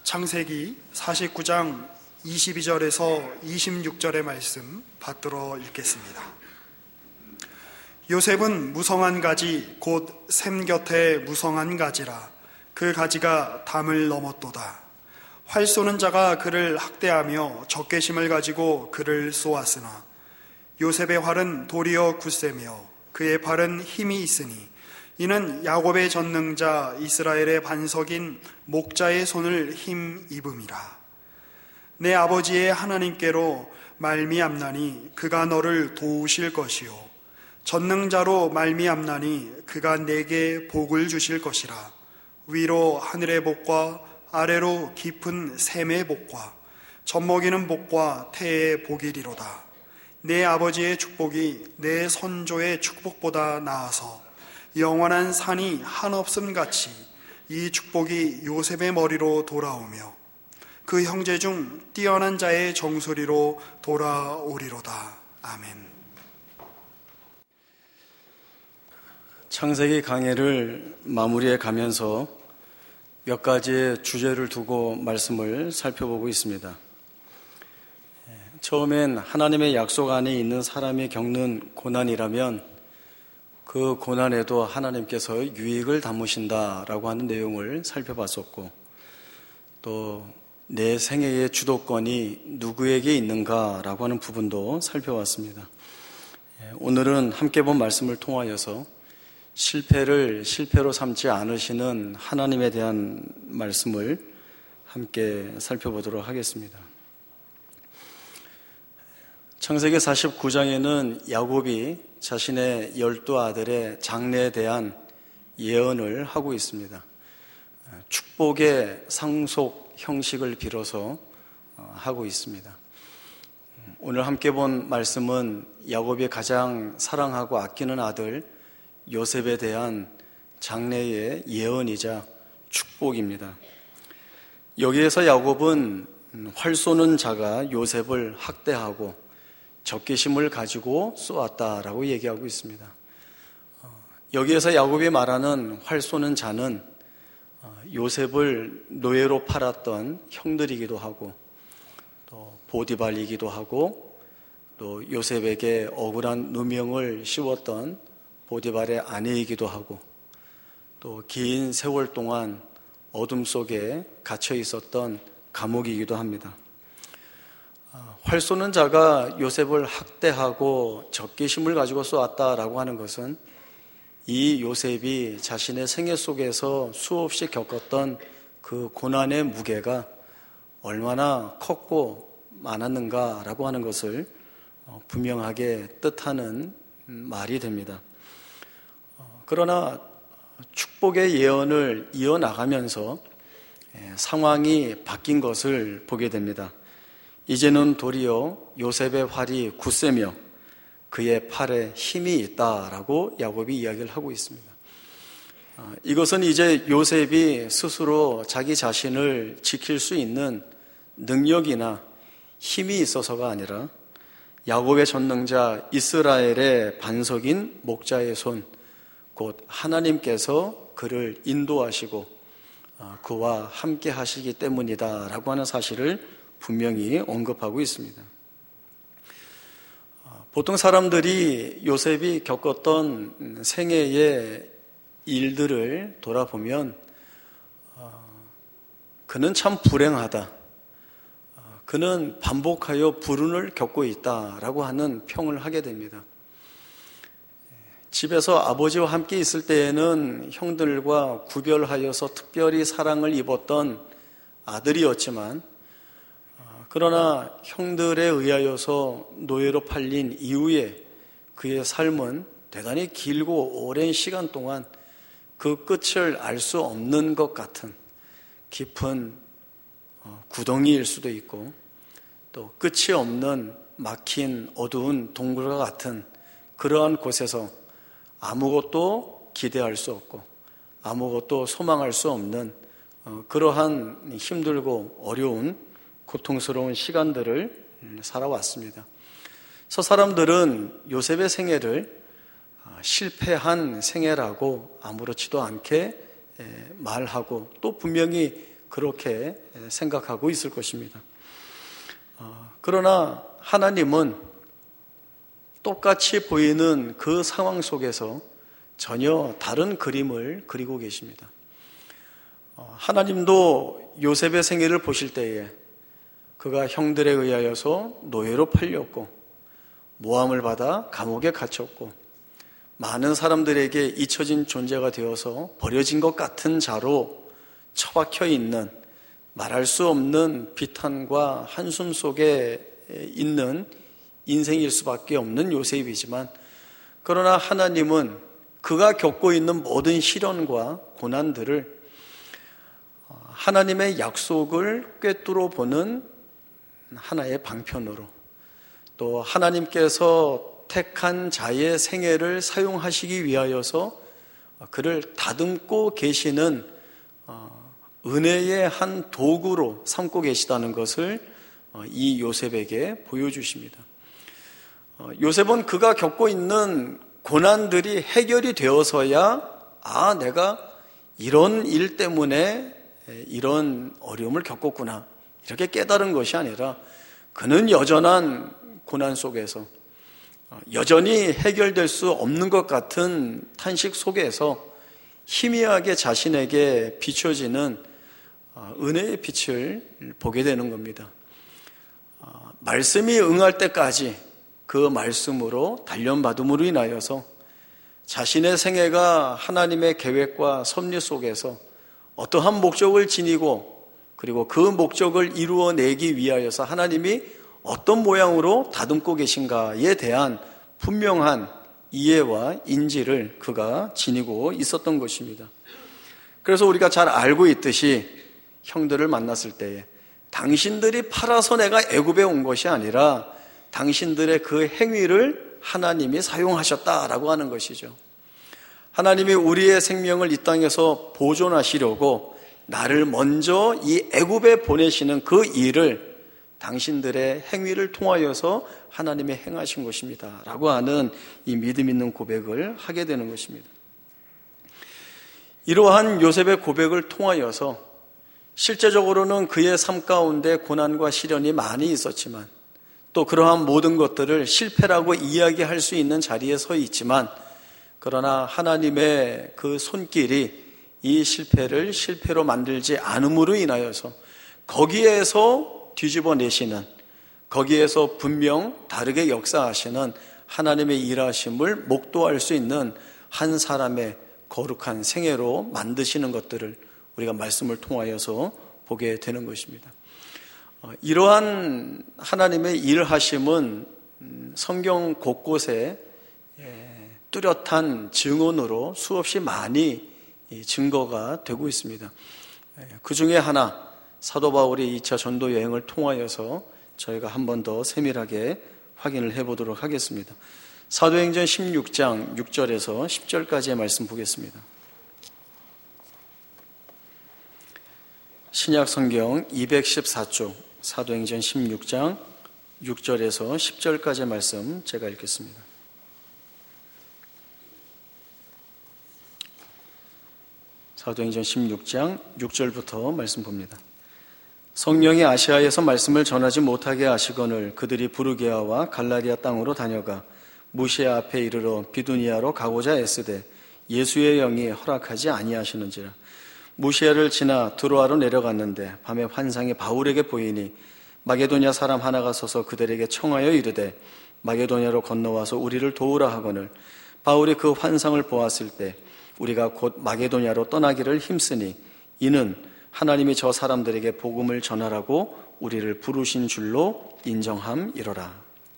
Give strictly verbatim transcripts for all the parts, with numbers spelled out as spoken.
창세기 사십구 장 이십이 절에서 이십육 절의 말씀 받들어 읽겠습니다. 요셉은 무성한 가지 곧 샘 곁에 무성한 가지라. 그 가지가 담을 넘었도다. 활 쏘는 자가 그를 학대하며 적개심을 가지고 그를 쏘았으나 요셉의 활은 도리어 굳세며 그의 팔은 힘이 있으니 이는 야곱의 전능자 이스라엘의 반석인 목자의 손을 힘입음이라. 내 아버지의 하나님께로 말미암나니 그가 너를 도우실 것이요 전능자로 말미암나니 그가 내게 복을 주실 것이라. 위로 하늘의 복과 아래로 깊은 샘의 복과 젖먹이는 복과 태의 복이리로다. 내 아버지의 축복이 내 선조의 축복보다 나아서 영원한 산이 한없음 같이 이 축복이 요셉의 머리로 돌아오며 그 형제 중 뛰어난 자의 정수리로 돌아오리로다. 아멘. 창세기 강해를 마무리해 가면서 몇 가지의 주제를 두고 말씀을 살펴보고 있습니다. 처음엔 하나님의 약속 안에 있는 사람이 겪는 고난이라면 그 고난에도 하나님께서 유익을 담으신다라고 하는 내용을 살펴봤었고, 또 내 생애의 주도권이 누구에게 있는가라고 하는 부분도 살펴봤습니다. 오늘은 함께 본 말씀을 통하여서 실패를 실패로 삼지 않으시는 하나님에 대한 말씀을 함께 살펴보도록 하겠습니다. 창세기 사십구 장에는 야곱이 자신의 열두 아들의 장래에 대한 예언을 하고 있습니다. 축복의 상속 형식을 빌어서 하고 있습니다. 오늘 함께 본 말씀은 야곱이 가장 사랑하고 아끼는 아들 요셉에 대한 장래의 예언이자 축복입니다. 여기에서 야곱은 활 쏘는 자가 요셉을 학대하고 적개심을 가지고 쏘았다라고 얘기하고 있습니다. 여기에서 야곱이 말하는 활 쏘는 자는 요셉을 노예로 팔았던 형들이기도 하고 또 보디발이기도 하고 또 요셉에게 억울한 누명을 씌웠던 보디발의 아내이기도 하고 또 긴 세월 동안 어둠 속에 갇혀 있었던 감옥이기도 합니다. 활 쏘는 자가 요셉을 학대하고 적개심을 가지고 쏘았다라고 하는 것은 이 요셉이 자신의 생애 속에서 수없이 겪었던 그 고난의 무게가 얼마나 컸고 많았는가라고 하는 것을 분명하게 뜻하는 말이 됩니다. 그러나 축복의 예언을 이어나가면서 상황이 바뀐 것을 보게 됩니다. 이제는 도리어 요셉의 활이 굳세며 그의 팔에 힘이 있다라고 야곱이 이야기를 하고 있습니다. 이것은 이제 요셉이 스스로 자기 자신을 지킬 수 있는 능력이나 힘이 있어서가 아니라 야곱의 전능자 이스라엘의 반석인 목자의 손, 곧 하나님께서 그를 인도하시고 그와 함께 하시기 때문이다라고 하는 사실을 분명히 언급하고 있습니다. 보통 사람들이 요셉이 겪었던 생애의 일들을 돌아보면 그는 참 불행하다, 그는 반복하여 불운을 겪고 있다라고 하는 평을 하게 됩니다. 집에서 아버지와 함께 있을 때에는 형들과 구별하여서 특별히 사랑을 입었던 아들이었지만, 그러나 형들에 의하여서 노예로 팔린 이후에 그의 삶은 대단히 길고 오랜 시간 동안 그 끝을 알 수 없는 것 같은 깊은 구덩이일 수도 있고 또 끝이 없는 막힌 어두운 동굴과 같은 그러한 곳에서 아무것도 기대할 수 없고 아무것도 소망할 수 없는 그러한 힘들고 어려운 고통스러운 시간들을 살아왔습니다. 그래서 사람들은 요셉의 생애를 실패한 생애라고 아무렇지도 않게 말하고 또 분명히 그렇게 생각하고 있을 것입니다. 그러나 하나님은 똑같이 보이는 그 상황 속에서 전혀 다른 그림을 그리고 계십니다. 하나님도 요셉의 생애를 보실 때에 그가 형들에 의하여서 노예로 팔렸고 모함을 받아 감옥에 갇혔고 많은 사람들에게 잊혀진 존재가 되어서 버려진 것 같은 자로 처박혀 있는, 말할 수 없는 비탄과 한숨 속에 있는 인생일 수밖에 없는 요셉이지만, 그러나 하나님은 그가 겪고 있는 모든 시련과 고난들을 하나님의 약속을 꿰뚫어 보는 하나의 방편으로, 또 하나님께서 택한 자의 생애를 사용하시기 위하여서 그를 다듬고 계시는 은혜의 한 도구로 삼고 계시다는 것을 이 요셉에게 보여주십니다. 요셉은 그가 겪고 있는 고난들이 해결이 되어서야 아, 내가 이런 일 때문에 이런 어려움을 겪었구나, 이렇게 깨달은 것이 아니라 그는 여전한 고난 속에서, 여전히 해결될 수 없는 것 같은 탄식 속에서 희미하게 자신에게 비춰지는 은혜의 빛을 보게 되는 겁니다. 말씀이 응할 때까지 그 말씀으로 단련받음으로 인하여서 자신의 생애가 하나님의 계획과 섭리 속에서 어떠한 목적을 지니고, 그리고 그 목적을 이루어내기 위하여서 하나님이 어떤 모양으로 다듬고 계신가에 대한 분명한 이해와 인지를 그가 지니고 있었던 것입니다. 그래서 우리가 잘 알고 있듯이 형들을 만났을 때에 당신들이 팔아서 내가 애굽에 온 것이 아니라 당신들의 그 행위를 하나님이 사용하셨다라고 하는 것이죠. 하나님이 우리의 생명을 이 땅에서 보존하시려고 나를 먼저 이 애굽에 보내시는 그 일을 당신들의 행위를 통하여서 하나님이 행하신 것입니다 라고 하는 이 믿음 있는 고백을 하게 되는 것입니다. 이러한 요셉의 고백을 통하여서 실제적으로는 그의 삶 가운데 고난과 시련이 많이 있었지만, 또 그러한 모든 것들을 실패라고 이야기할 수 있는 자리에 서 있지만, 그러나 하나님의 그 손길이 이 실패를 실패로 만들지 않음으로 인하여서 거기에서 뒤집어내시는, 거기에서 분명 다르게 역사하시는 하나님의 일하심을 목도할 수 있는 한 사람의 거룩한 생애로 만드시는 것들을 우리가 말씀을 통하여서 보게 되는 것입니다. 이러한 하나님의 일하심은 성경 곳곳에 뚜렷한 증언으로 수없이 많이 증거가 되고 있습니다. 그 중에 하나, 사도 바울의 이 차 전도 여행을 통하여서 저희가 한 번 더 세밀하게 확인을 해보도록 하겠습니다. 사도행전 십육 장 육 절에서 십 절까지의 말씀 보겠습니다. 신약 성경 이백십사 쪽 사도행전 십육 장 육 절에서 십 절까지의 말씀 제가 읽겠습니다. 사도행전 십육 장 육 절부터 말씀 봅니다. 성령이 아시아에서 말씀을 전하지 못하게 하시거늘 그들이 부르게아와 갈라디아 땅으로 다녀가 무시아 앞에 이르러 비두니아로 가고자 애쓰되 예수의 영이 허락하지 아니하시는지라. 무시아를 지나 드로아로 내려갔는데 밤에 환상이 바울에게 보이니 마게도냐 사람 하나가 서서 그들에게 청하여 이르되 마게도냐로 건너와서 우리를 도우라 하거늘 바울이 그 환상을 보았을 때 우리가 곧 마게도냐로 떠나기를 힘쓰니 이는 하나님이 저 사람들에게 복음을 전하라고 우리를 부르신 줄로 인정함이로라.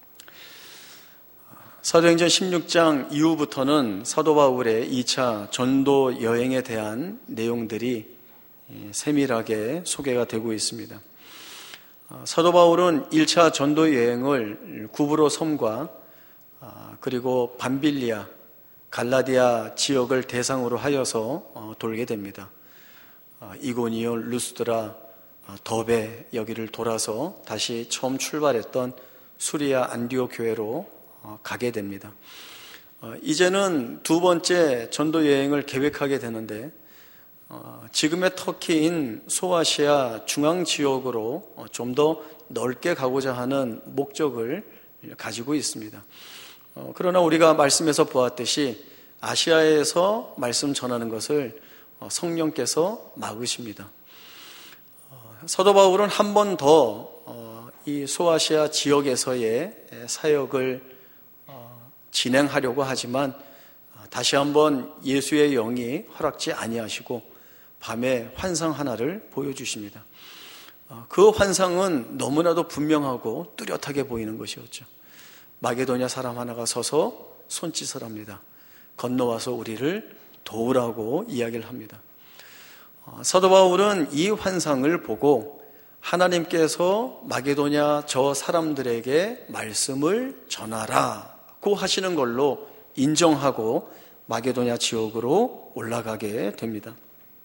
사도행전 십육 장 이후부터는 사도 바울의 이 차 전도 여행에 대한 내용들이 세밀하게 소개가 되고 있습니다. 사도 바울은 일 차 전도 여행을 구브로 섬과 그리고 밤빌리아, 갈라디아 지역을 대상으로 하여서 돌게 됩니다. 이고니온, 루스드라, 더베 여기를 돌아서 다시 처음 출발했던 수리아 안디옥 교회로 가게 됩니다. 이제는 두 번째 전도 여행을 계획하게 되는데 지금의 터키인 소아시아 중앙 지역으로 좀 더 넓게 가고자 하는 목적을 가지고 있습니다. 그러나 우리가 말씀에서 보았듯이 아시아에서 말씀 전하는 것을 성령께서 막으십니다. 사도 바울은 한 번 더 이 소아시아 지역에서의 사역을 진행하려고 하지만 다시 한번 예수의 영이 허락지 아니하시고 밤에 환상 하나를 보여주십니다. 그 환상은 너무나도 분명하고 뚜렷하게 보이는 것이었죠. 마게도냐 사람 하나가 서서 손짓을 합니다. 건너와서 우리를 도우라고 이야기를 합니다. 사도 바울은 이 환상을 보고 하나님께서 마게도냐 저 사람들에게 말씀을 전하라고 하시는 걸로 인정하고 마게도냐 지역으로 올라가게 됩니다.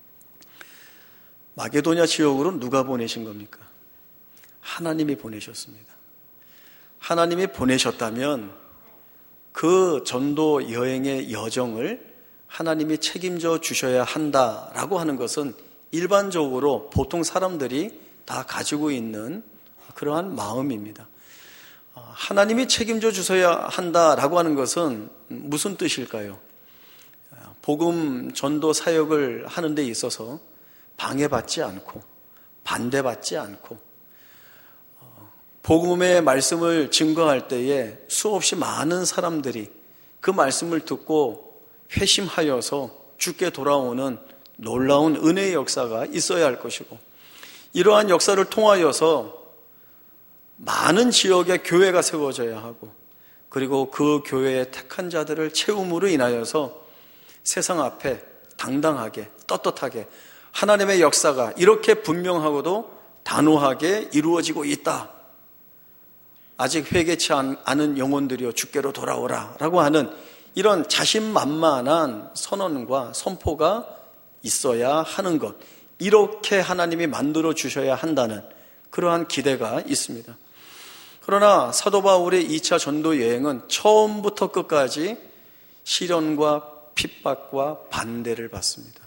마게도냐 지역으로 누가 보내신 겁니까? 하나님이 보내셨습니다. 하나님이 보내셨다면 그 전도 여행의 여정을 하나님이 책임져 주셔야 한다라고 하는 것은 일반적으로 보통 사람들이 다 가지고 있는 그러한 마음입니다. 하나님이 책임져 주셔야 한다라고 하는 것은 무슨 뜻일까요? 복음 전도 사역을 하는 데 있어서 방해받지 않고 반대받지 않고 복음의 말씀을 증거할 때에 수없이 많은 사람들이 그 말씀을 듣고 회심하여서 주께 돌아오는 놀라운 은혜의 역사가 있어야 할 것이고, 이러한 역사를 통하여서 많은 지역의 교회가 세워져야 하고, 그리고 그 교회의 택한 자들을 채움으로 인하여서 세상 앞에 당당하게 떳떳하게 하나님의 역사가 이렇게 분명하고도 단호하게 이루어지고 있다. 아직 회개치 않은 영혼들이여 주께로 돌아오라 라고 하는 이런 자신만만한 선언과 선포가 있어야 하는 것, 이렇게 하나님이 만들어 주셔야 한다는 그러한 기대가 있습니다. 그러나 사도 바울의 이 차 전도 여행은 처음부터 끝까지 시련과 핍박과 반대를 받습니다.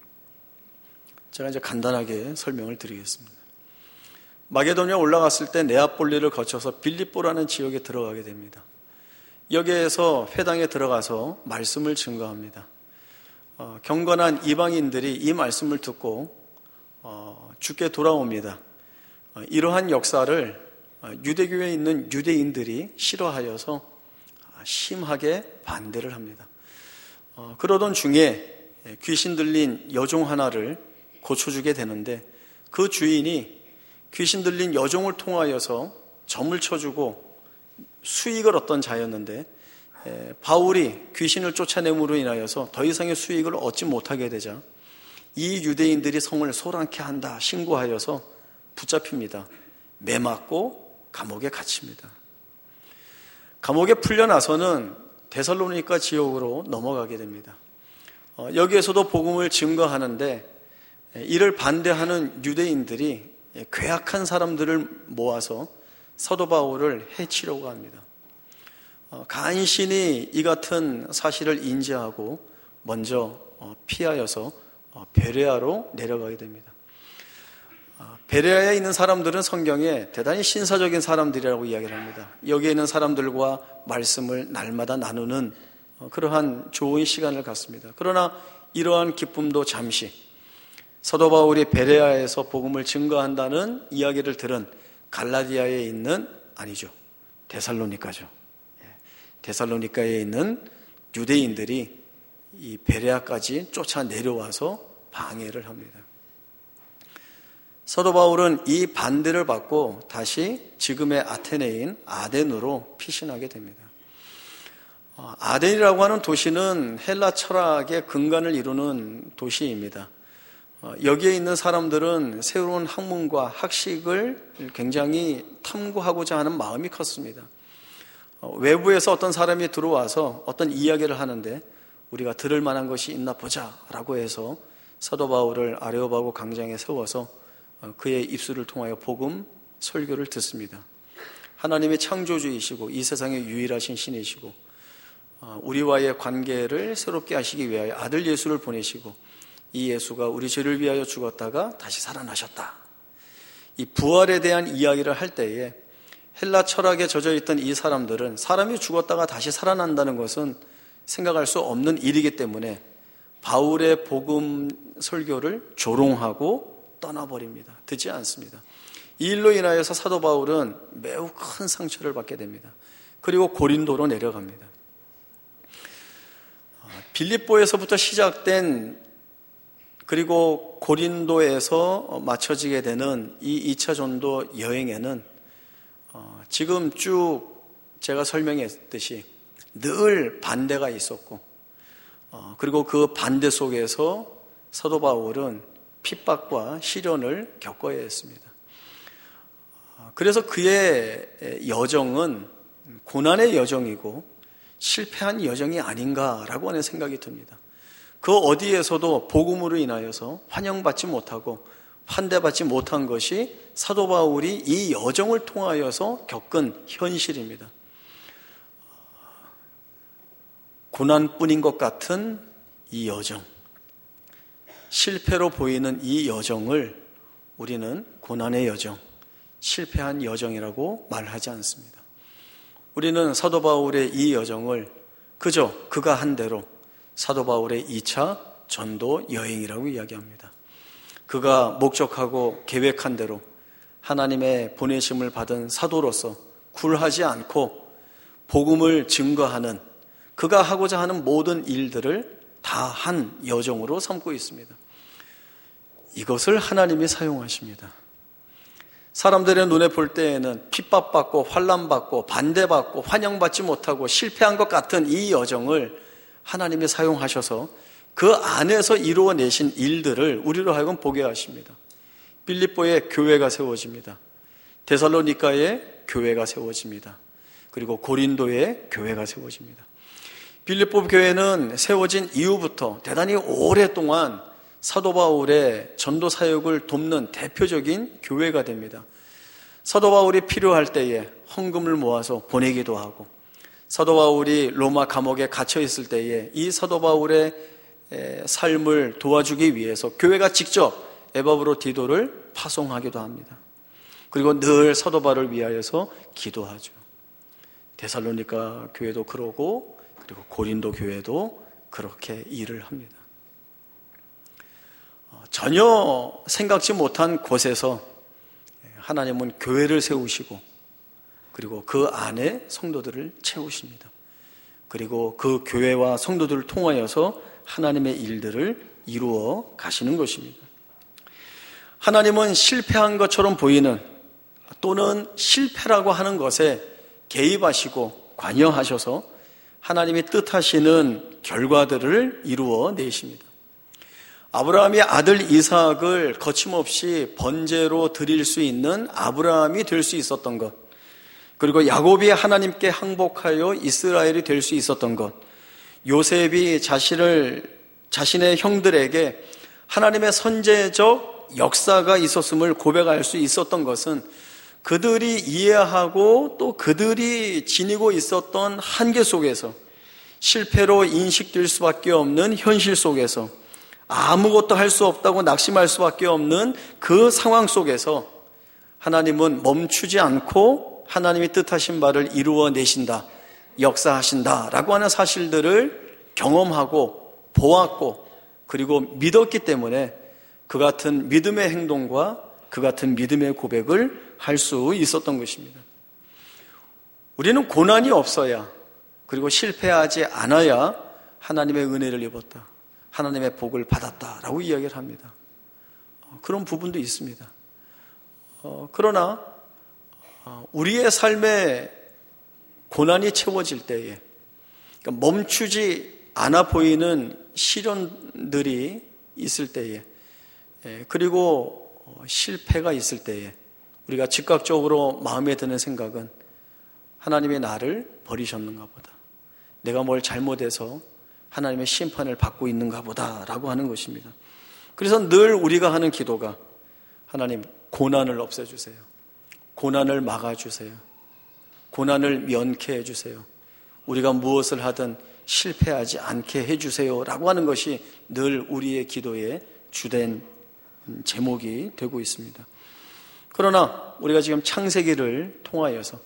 제가 이제 간단하게 설명을 드리겠습니다. 마게도니아 올라갔을 때 네아폴리를 거쳐서 빌립보라는 지역에 들어가게 됩니다. 여기에서 회당에 들어가서 말씀을 증거합니다. 어, 경건한 이방인들이 이 말씀을 듣고 어, 주께 돌아옵니다. 어, 이러한 역사를 어, 유대교에 있는 유대인들이 싫어하여서 심하게 반대를 합니다. 어, 그러던 중에 귀신 들린 여종 하나를 고쳐주게 되는데, 그 주인이 귀신 들린 여종을 통하여서 점을 쳐주고 수익을 얻던 자였는데, 에, 바울이 귀신을 쫓아냄으로 인하여서 더 이상의 수익을 얻지 못하게 되자 이 유대인들이 성을 소란케 한다 신고하여서 붙잡힙니다. 매맞고 감옥에 갇힙니다. 감옥에 풀려나서는 데살로니가 지역으로 넘어가게 됩니다. 어, 여기에서도 복음을 증거하는데 이를 반대하는 유대인들이 괴악한 사람들을 모아서 사도 바울을 해치려고 합니다. 어, 간신히 이 같은 사실을 인지하고 먼저 어, 피하여서 어, 베레아로 내려가게 됩니다. 어, 베레아에 있는 사람들은 성경에 대단히 신사적인 사람들이라고 이야기를 합니다. 여기에 있는 사람들과 말씀을 날마다 나누는 어, 그러한 좋은 시간을 갖습니다. 그러나 이러한 기쁨도 잠시, 사도 바울이 베레아에서 복음을 증거한다는 이야기를 들은 갈라디아에 있는, 아니죠, 데살로니가죠. 데살로니가에 있는 유대인들이 이 베레아까지 쫓아 내려와서 방해를 합니다. 사도 바울은 이 반대를 받고 다시 지금의 아테네인 아덴으로 피신하게 됩니다. 아덴이라고 하는 도시는 헬라 철학의 근간을 이루는 도시입니다. 여기에 있는 사람들은 새로운 학문과 학식을 굉장히 탐구하고자 하는 마음이 컸습니다. 외부에서 어떤 사람이 들어와서 어떤 이야기를 하는데 우리가 들을 만한 것이 있나 보자 라고 해서 사도 바울을 아레오바고 광장에 세워서 그의 입술을 통하여 복음 설교를 듣습니다. 하나님의 창조주이시고 이 세상의 유일하신 신이시고 우리와의 관계를 새롭게 하시기 위하여 아들 예수를 보내시고 이 예수가 우리 죄를 위하여 죽었다가 다시 살아나셨다. 이 부활에 대한 이야기를 할 때에 헬라 철학에 젖어있던 이 사람들은 사람이 죽었다가 다시 살아난다는 것은 생각할 수 없는 일이기 때문에 바울의 복음 설교를 조롱하고 떠나버립니다. 듣지 않습니다. 이 일로 인하여서 사도 바울은 매우 큰 상처를 받게 됩니다. 그리고 고린도로 내려갑니다. 빌립보에서부터 시작된 그리고 고린도에서 마쳐지게 되는 이 이 차 전도 여행에는 지금 쭉 제가 설명했듯이 늘 반대가 있었고, 그리고 그 반대 속에서 사도 바울은 핍박과 시련을 겪어야 했습니다. 그래서 그의 여정은 고난의 여정이고 실패한 여정이 아닌가라고 하는 생각이 듭니다. 그 어디에서도 복음으로 인하여서 환영받지 못하고 환대받지 못한 것이 사도 바울이 이 여정을 통하여서 겪은 현실입니다. 고난뿐인 것 같은 이 여정, 실패로 보이는 이 여정을 우리는 고난의 여정, 실패한 여정이라고 말하지 않습니다. 우리는 사도 바울의 이 여정을 그저 그가 한 대로 사도 바울의 이 차 전도 여행이라고 이야기합니다. 그가 목적하고 계획한 대로 하나님의 보내심을 받은 사도로서 굴하지 않고 복음을 증거하는, 그가 하고자 하는 모든 일들을 다 한 여정으로 삼고 있습니다. 이것을 하나님이 사용하십니다. 사람들의 눈에 볼 때에는 핍박받고 환난받고 반대받고 환영받지 못하고 실패한 것 같은 이 여정을 하나님이 사용하셔서 그 안에서 이루어내신 일들을 우리로 하여금 보게 하십니다. 빌립보에 교회가 세워집니다. 데살로니가에 교회가 세워집니다. 그리고 고린도에 교회가 세워집니다. 빌립보 교회는 세워진 이후부터 대단히 오랫동안 사도 바울의 전도 사역을 돕는 대표적인 교회가 됩니다. 사도 바울이 필요할 때에 헌금을 모아서 보내기도 하고, 사도 바울이 로마 감옥에 갇혀 있을 때에 이 사도 바울의 삶을 도와주기 위해서 교회가 직접 에바브로디도를 파송하기도 합니다. 그리고 늘 사도 바울을 위하여서 기도하죠. 데살로니가 교회도 그러고, 그리고 고린도 교회도 그렇게 일을 합니다. 전혀 생각지 못한 곳에서 하나님은 교회를 세우시고, 그리고 그 안에 성도들을 채우십니다. 그리고 그 교회와 성도들을 통하여서 하나님의 일들을 이루어 가시는 것입니다. 하나님은 실패한 것처럼 보이는 또는 실패라고 하는 것에 개입하시고 관여하셔서 하나님이 뜻하시는 결과들을 이루어 내십니다. 아브라함이 아들 이삭을 거침없이 번제로 드릴 수 있는 아브라함이 될 수 있었던 것, 그리고 야곱이 하나님께 항복하여 이스라엘이 될 수 있었던 것, 요셉이 자신을, 자신의 형들에게 하나님의 선제적 역사가 있었음을 고백할 수 있었던 것은 그들이 이해하고 또 그들이 지니고 있었던 한계 속에서, 실패로 인식될 수밖에 없는 현실 속에서, 아무것도 할 수 없다고 낙심할 수밖에 없는 그 상황 속에서 하나님은 멈추지 않고 하나님이 뜻하신 바를 이루어내신다, 역사하신다 라고 하는 사실들을 경험하고 보았고, 그리고 믿었기 때문에 그 같은 믿음의 행동과 그 같은 믿음의 고백을 할 수 있었던 것입니다. 우리는 고난이 없어야, 그리고 실패하지 않아야 하나님의 은혜를 입었다, 하나님의 복을 받았다라고 이야기를 합니다. 그런 부분도 있습니다. 어, 그러나 우리의 삶에 고난이 채워질 때에, 그러니까 멈추지 않아 보이는 시련들이 있을 때에, 그리고 실패가 있을 때에 우리가 즉각적으로 마음에 드는 생각은 하나님이 나를 버리셨는가 보다, 내가 뭘 잘못해서 하나님의 심판을 받고 있는가 보다라고 하는 것입니다. 그래서 늘 우리가 하는 기도가, 하나님 고난을 없애주세요, 고난을 막아주세요, 고난을 면케 해주세요. 우리가 무엇을 하든 실패하지 않게 해주세요 라고 하는 것이 늘 우리의 기도의 주된 제목이 되고 있습니다. 그러나 우리가 지금 창세기를 통하여서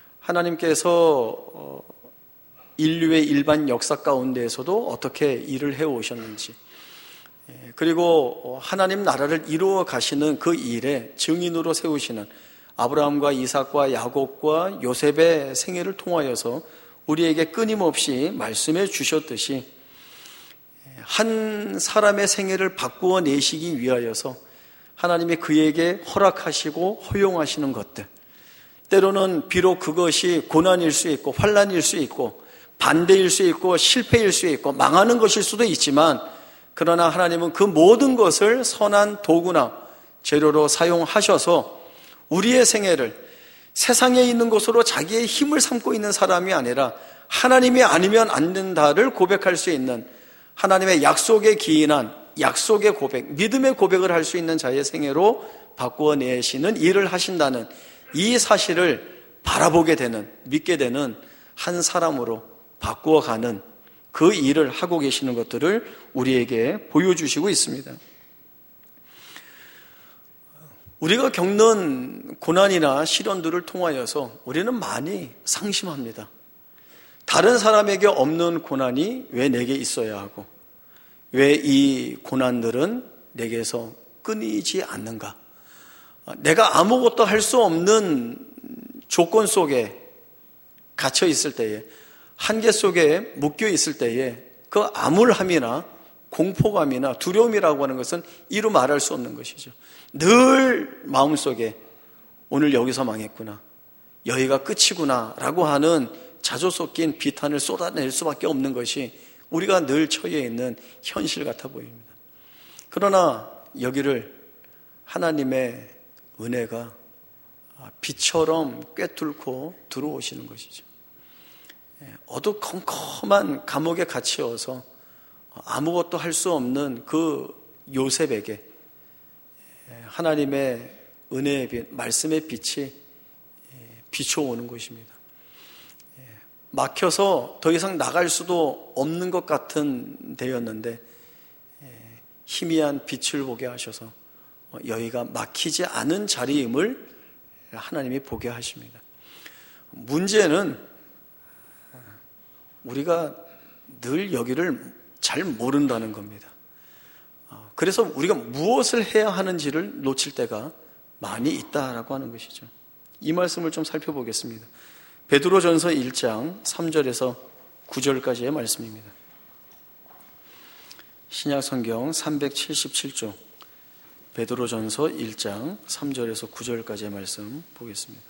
하나님께서 인류의 일반 역사 가운데에서도 어떻게 일을 해오셨는지, 그리고 하나님 나라를 이루어 가시는 그 일에 증인으로 세우시는 아브라함과 이삭과 야곱과 요셉의 생애를 통하여서 우리에게 끊임없이 말씀해 주셨듯이 한 사람의 생애를 바꾸어 내시기 위하여서 하나님이 그에게 허락하시고 허용하시는 것들, 때로는 비록 그것이 고난일 수 있고 환난일 수 있고 반대일 수 있고 실패일 수 있고 망하는 것일 수도 있지만, 그러나 하나님은 그 모든 것을 선한 도구나 재료로 사용하셔서 우리의 생애를 세상에 있는 것으로 자기의 힘을 삼고 있는 사람이 아니라 하나님이 아니면 안 된다를 고백할 수 있는, 하나님의 약속에 기인한 약속의 고백, 믿음의 고백을 할 수 있는 자의 생애로 바꾸어 내시는 일을 하신다는 이 사실을 바라보게 되는, 믿게 되는 한 사람으로 바꾸어가는 그 일을 하고 계시는 것들을 우리에게 보여주시고 있습니다. 우리가 겪는 고난이나 시련들을 통하여서 우리는 많이 상심합니다. 다른 사람에게 없는 고난이 왜 내게 있어야 하고, 왜 이 고난들은 내게서 끊이지 않는가? 내가 아무것도 할 수 없는 조건 속에 갇혀 있을 때에, 한계 속에 묶여 있을 때에 그 암울함이나 공포감이나 두려움이라고 하는 것은 이루 말할 수 없는 것이죠. 늘 마음속에 오늘 여기서 망했구나, 여기가 끝이구나 라고 하는 자조 섞인 비탄을 쏟아낼 수밖에 없는 것이 우리가 늘 처해 있는 현실 같아 보입니다. 그러나 여기를 하나님의 은혜가 비처럼 꿰뚫고 들어오시는 것이죠. 어두컴컴한 감옥에 갇혀서 아무것도 할 수 없는 그 요셉에게 하나님의 은혜의 빛, 말씀의 빛이 비춰오는 것입니다. 막혀서 더 이상 나갈 수도 없는 것 같은 데였는데 희미한 빛을 보게 하셔서 여기가 막히지 않은 자리임을 하나님이 보게 하십니다. 문제는 우리가 늘 여기를 잘 모른다는 겁니다. 그래서 우리가 무엇을 해야 하는지를 놓칠 때가 많이 있다라고 하는 것이죠. 이 말씀을 좀 살펴보겠습니다. 베드로전서 일 장 삼 절에서 구 절까지의 말씀입니다. 신약성경 삼백칠십칠 쪽 베드로전서 일 장 삼 절에서 구 절까지의 말씀 보겠습니다.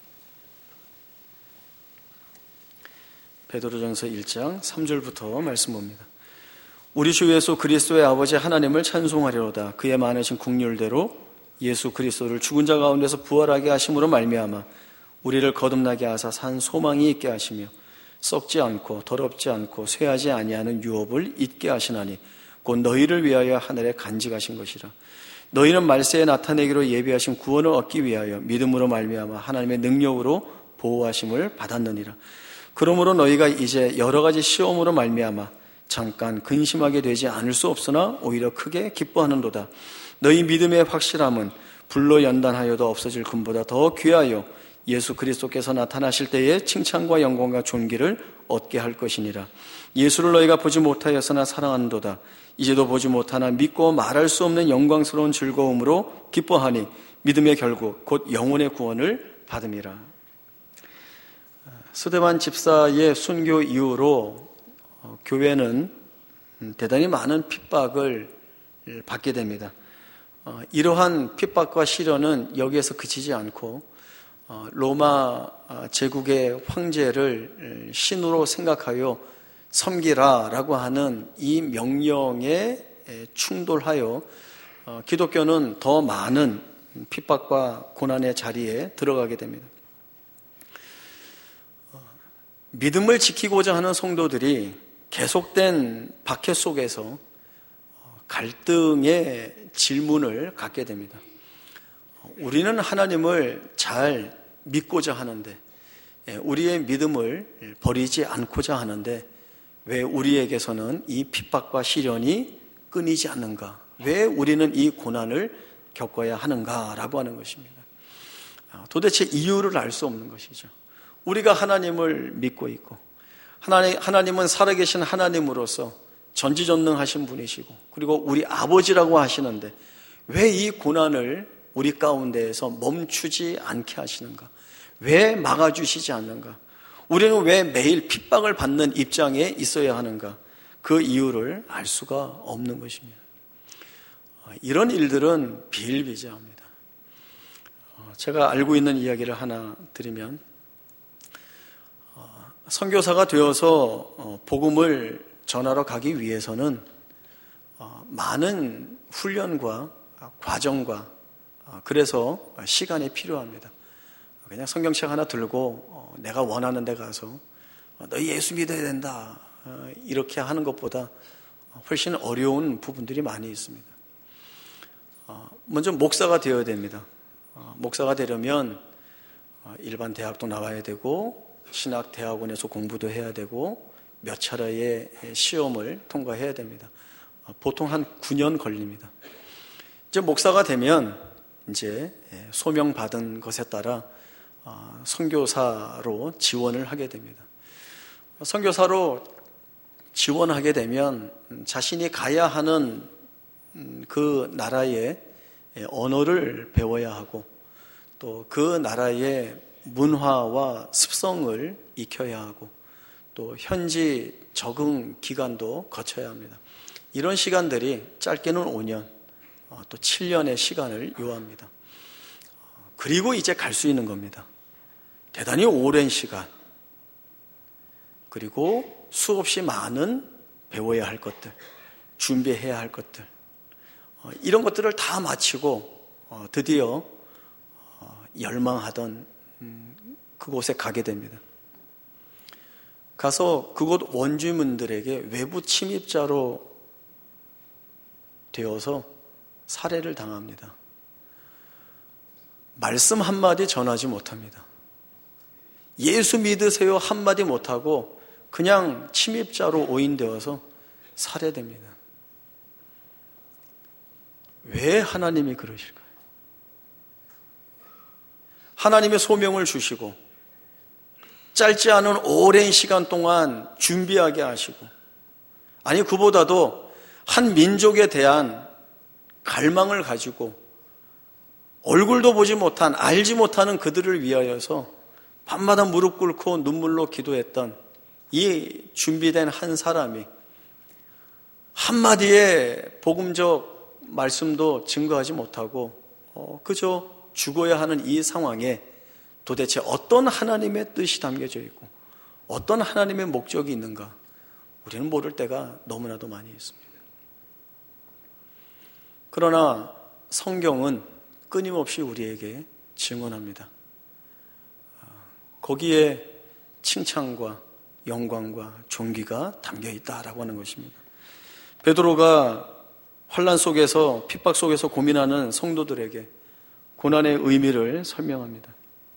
베드로전서 일 장 삼 절부터 말씀 봅니다. 우리 주 예수 그리스도의 아버지 하나님을 찬송하려다 그의 많으신 긍휼대로 예수 그리스도를 죽은 자 가운데서 부활하게 하심으로 말미암아 우리를 거듭나게 하사 산 소망이 있게 하시며 썩지 않고 더럽지 않고 쇠하지 아니하는 유업을 잊게 하시나니 곧 너희를 위하여 하늘에 간직하신 것이라. 너희는 말세에 나타내기로 예비하신 구원을 얻기 위하여 믿음으로 말미암아 하나님의 능력으로 보호하심을 받았느니라. 그러므로 너희가 이제 여러 가지 시험으로 말미암아 잠깐 근심하게 되지 않을 수 없으나 오히려 크게 기뻐하는도다. 너희 믿음의 확실함은 불로 연단하여도 없어질 금보다 더 귀하여 예수 그리스도께서 나타나실 때에 칭찬과 영광과 존귀를 얻게 할 것이니라. 예수를 너희가 보지 못하였으나 사랑하는도다. 이제도 보지 못하나 믿고 말할 수 없는 영광스러운 즐거움으로 기뻐하니 믿음의 결국 곧 영혼의 구원을 받음이라. 스데반 집사의 순교 이후로 교회는 대단히 많은 핍박을 받게 됩니다. 이러한 핍박과 시련은 여기에서 그치지 않고 로마 제국의 황제를 신으로 생각하여 섬기라라고 하는 이 명령에 충돌하여 기독교는 더 많은 핍박과 고난의 자리에 들어가게 됩니다. 믿음을 지키고자 하는 성도들이 계속된 박해 속에서 갈등의 질문을 갖게 됩니다. 우리는 하나님을 잘 믿고자 하는데, 우리의 믿음을 버리지 않고자 하는데 왜 우리에게서는 이 핍박과 시련이 끊이지 않는가? 왜 우리는 이 고난을 겪어야 하는가라고 하는 것입니다. 도대체 이유를 알 수 없는 것이죠. 우리가 하나님을 믿고 있고 하나님, 하나님은 살아계신 하나님으로서 전지전능하신 분이시고 그리고 우리 아버지라고 하시는데 왜 이 고난을 우리 가운데에서 멈추지 않게 하시는가? 왜 막아주시지 않는가? 우리는 왜 매일 핍박을 받는 입장에 있어야 하는가? 그 이유를 알 수가 없는 것입니다. 이런 일들은 비일비재합니다. 제가 알고 있는 이야기를 하나 드리면 선교사가 되어서 복음을 전하러 가기 위해서는 많은 훈련과 과정과 그래서 시간이 필요합니다. 그냥 성경책 하나 들고 내가 원하는 데 가서 너 예수 믿어야 된다 이렇게 하는 것보다 훨씬 어려운 부분들이 많이 있습니다. 먼저 목사가 되어야 됩니다. 목사가 되려면 일반 대학도 나와야 되고 신학대학원에서 공부도 해야 되고 몇 차례의 시험을 통과해야 됩니다. 보통 한 구 년 걸립니다. 이제 목사가 되면 이제 소명 받은 것에 따라 선교사로 지원을 하게 됩니다. 선교사로 지원하게 되면 자신이 가야 하는 그 나라의 언어를 배워야 하고 또 그 나라의 문화와 습성을 익혀야 하고 또 현지 적응 기간도 거쳐야 합니다. 이런 시간들이 짧게는 오 년, 또 칠 년의 시간을 요합니다. 그리고 이제 갈 수 있는 겁니다. 대단히 오랜 시간, 그리고 수없이 많은 배워야 할 것들, 준비해야 할 것들, 이런 것들을 다 마치고 드디어 열망하던 그곳에 가게 됩니다. 가서 그곳 원주민들에게 외부 침입자로 되어서 살해를 당합니다. 말씀 한마디 전하지 못합니다. 예수 믿으세요 한마디 못하고 그냥 침입자로 오인되어서 살해됩니다. 왜 하나님이 그러실까요? 하나님의 소명을 주시고 짧지 않은 오랜 시간 동안 준비하게 하시고, 아니 그보다도 한 민족에 대한 갈망을 가지고 얼굴도 보지 못한, 알지 못하는 그들을 위하여서 밤마다 무릎 꿇고 눈물로 기도했던 이 준비된 한 사람이 한마디의 복음적 말씀도 증거하지 못하고 어, 그저 죽어야 하는 이 상황에 도대체 어떤 하나님의 뜻이 담겨져 있고 어떤 하나님의 목적이 있는가, 우리는 모를 때가 너무나도 많이 있습니다. 그러나 성경은 끊임없이 우리에게 증언합니다. 거기에 칭찬과 영광과 존귀가 담겨 있다라고 하는 것입니다. 베드로가 환난 속에서, 핍박 속에서 고민하는 성도들에게 고난의 의미를 설명합니다.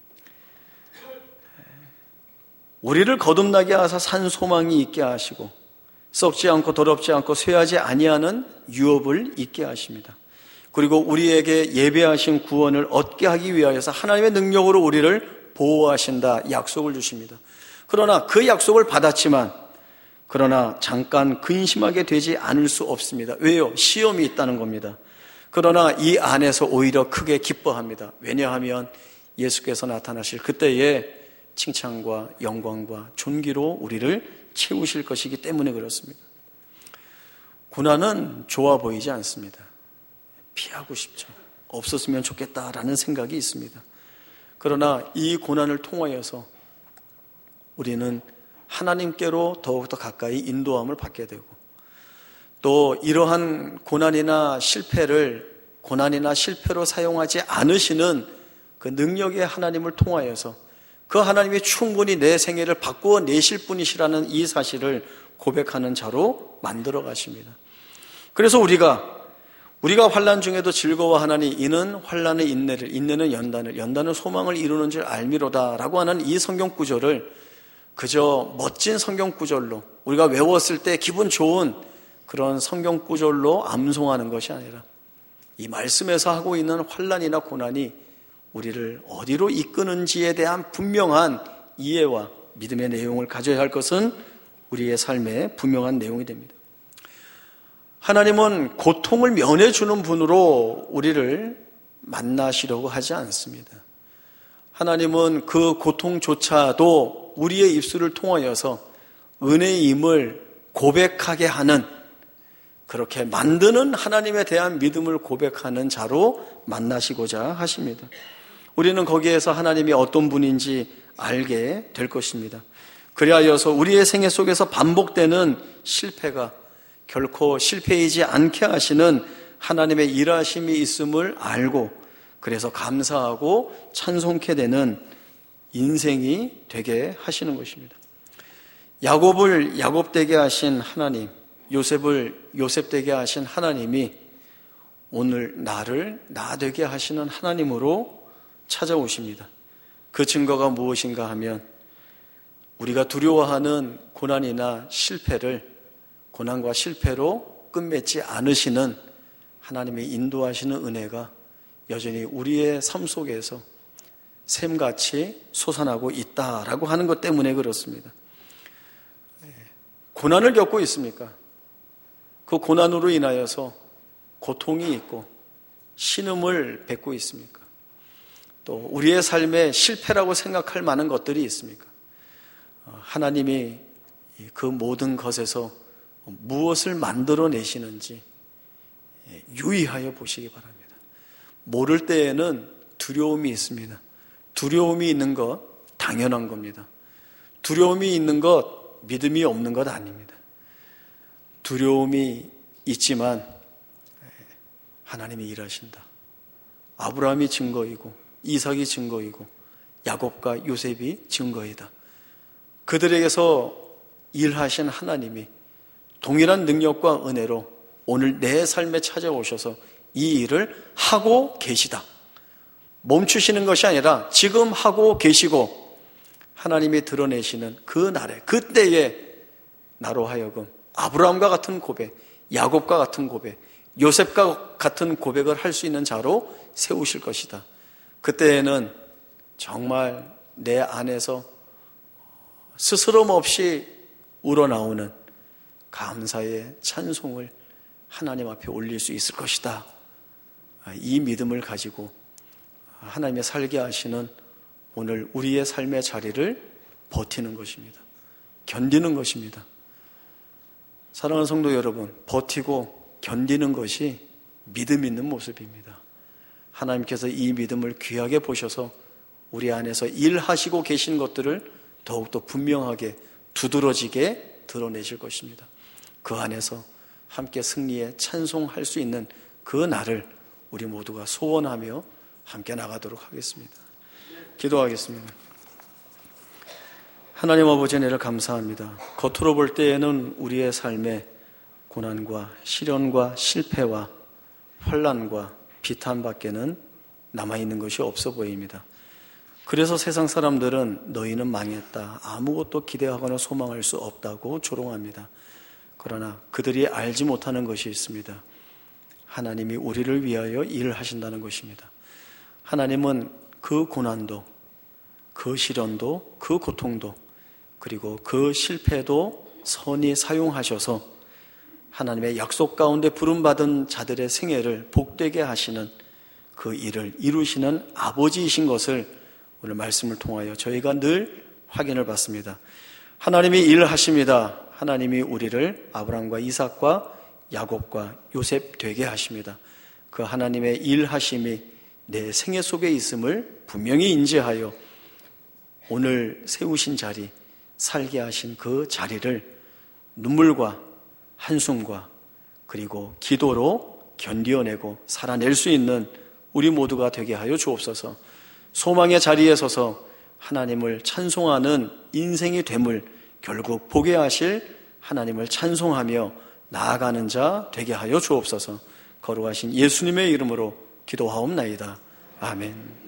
우리를 거듭나게 하사 산 소망이 있게 하시고 썩지 않고 더럽지 않고 쇠하지 아니하는 유업을 있게 하십니다. 그리고 우리에게 예배하신 구원을 얻게 하기 위하여서 하나님의 능력으로 우리를 보호하신다 약속을 주십니다. 그러나 그 약속을 받았지만 그러나 잠깐 근심하게 되지 않을 수 없습니다. 왜요? 시험이 있다는 겁니다. 그러나 이 안에서 오히려 크게 기뻐합니다. 왜냐하면 예수께서 나타나실 그때에 칭찬과 영광과 존귀로 우리를 채우실 것이기 때문에 그렇습니다. 고난은 좋아 보이지 않습니다. 피하고 싶죠. 없었으면 좋겠다라는 생각이 있습니다. 그러나 이 고난을 통하여서 우리는 하나님께로 더욱더 가까이 인도함을 받게 되고, 또 이러한 고난이나 실패를 고난이나 실패로 사용하지 않으시는 그 능력의 하나님을 통하여서 그 하나님이 충분히 내 생애를 바꾸어 내실 분이시라는 이 사실을 고백하는 자로 만들어 가십니다. 그래서 우리가 우리가 환난 중에도 즐거워하나니 이는 환난의 인내를, 인내는 연단을, 연단은 소망을 이루는 줄 알미로다라고 하는 이 성경 구절을 그저 멋진 성경 구절로 우리가 외웠을 때 기분 좋은 그런 성경 구절로 암송하는 것이 아니라 이 말씀에서 하고 있는 환난이나 고난이 우리를 어디로 이끄는지에 대한 분명한 이해와 믿음의 내용을 가져야 할 것은 우리의 삶의 분명한 내용이 됩니다. 하나님은 고통을 면해주는 분으로 우리를 만나시려고 하지 않습니다. 하나님은 그 고통조차도 우리의 입술을 통하여서 은혜임을 고백하게 하는, 그렇게 만드는 하나님에 대한 믿음을 고백하는 자로 만나시고자 하십니다. 우리는 거기에서 하나님이 어떤 분인지 알게 될 것입니다. 그리하여서 우리의 생애 속에서 반복되는 실패가 결코 실패이지 않게 하시는 하나님의 일하심이 있음을 알고, 그래서 감사하고 찬송케 되는 인생이 되게 하시는 것입니다. 야곱을 야곱되게 하신 하나님, 요셉을 요셉되게 하신 하나님이 오늘 나를 나되게 하시는 하나님으로 찾아오십니다. 그 증거가 무엇인가 하면 우리가 두려워하는 고난이나 실패를 고난과 실패로 끝맺지 않으시는 하나님의 인도하시는 은혜가 여전히 우리의 삶 속에서 샘같이 솟아나고 있다라고 하는 것 때문에 그렇습니다. 고난을 겪고 있습니까? 그 고난으로 인하여서 고통이 있고 신음을 뱉고 있습니까? 또 우리의 삶에 실패라고 생각할 만한 것들이 있습니까? 하나님이 그 모든 것에서 무엇을 만들어내시는지 유의하여 보시기 바랍니다. 모를 때에는 두려움이 있습니다. 두려움이 있는 것 당연한 겁니다. 두려움이 있는 것 믿음이 없는 것 아닙니다. 두려움이 있지만 하나님이 일하신다. 아브라함이 증거이고 이삭이 증거이고 야곱과 요셉이 증거이다. 그들에게서 일하신 하나님이 동일한 능력과 은혜로 오늘 내 삶에 찾아오셔서 이 일을 하고 계시다. 멈추시는 것이 아니라 지금 하고 계시고 하나님이 드러내시는 그 날에, 그때에 나로 하여금 아브라함과 같은 고백, 야곱과 같은 고백, 요셉과 같은 고백을 할 수 있는 자로 세우실 것이다. 그때에는 정말 내 안에서 스스럼 없이 우러나오는 감사의 찬송을 하나님 앞에 올릴 수 있을 것이다. 이 믿음을 가지고 하나님의 살게 하시는 오늘 우리의 삶의 자리를 버티는 것입니다. 견디는 것입니다. 사랑하는 성도 여러분, 버티고 견디는 것이 믿음 있는 모습입니다. 하나님께서 이 믿음을 귀하게 보셔서 우리 안에서 일하시고 계신 것들을 더욱더 분명하게 두드러지게 드러내실 것입니다. 그 안에서 함께 승리에 찬송할 수 있는 그 날을 우리 모두가 소원하며 함께 나가도록 하겠습니다. 기도하겠습니다. 하나님 아버지 은혜를 감사합니다. 겉으로 볼 때에는 우리의 삶에 고난과 시련과 실패와 환난과 비탄밖에는 남아있는 것이 없어 보입니다. 그래서 세상 사람들은 너희는 망했다, 아무것도 기대하거나 소망할 수 없다고 조롱합니다. 그러나 그들이 알지 못하는 것이 있습니다. 하나님이 우리를 위하여 일을 하신다는 것입니다. 하나님은 그 고난도, 그 시련도, 그 고통도, 그리고 그 실패도 선히 사용하셔서 하나님의 약속 가운데 부름받은 자들의 생애를 복되게 하시는 그 일을 이루시는 아버지이신 것을 오늘 말씀을 통하여 저희가 늘 확인을 받습니다. 하나님이 일하십니다. 하나님이 우리를 아브라함과 이삭과 야곱과 요셉 되게 하십니다. 그 하나님의 일하심이 내 생애 속에 있음을 분명히 인지하여 오늘 세우신 자리, 살게 하신 그 자리를 눈물과 한숨과 그리고 기도로 견디어내고 살아낼 수 있는 우리 모두가 되게 하여 주옵소서. 소망의 자리에 서서 하나님을 찬송하는 인생이 됨을 결국 보게 하실 하나님을 찬송하며 나아가는 자 되게 하여 주옵소서. 거룩하신 예수님의 이름으로 기도하옵나이다. 아멘.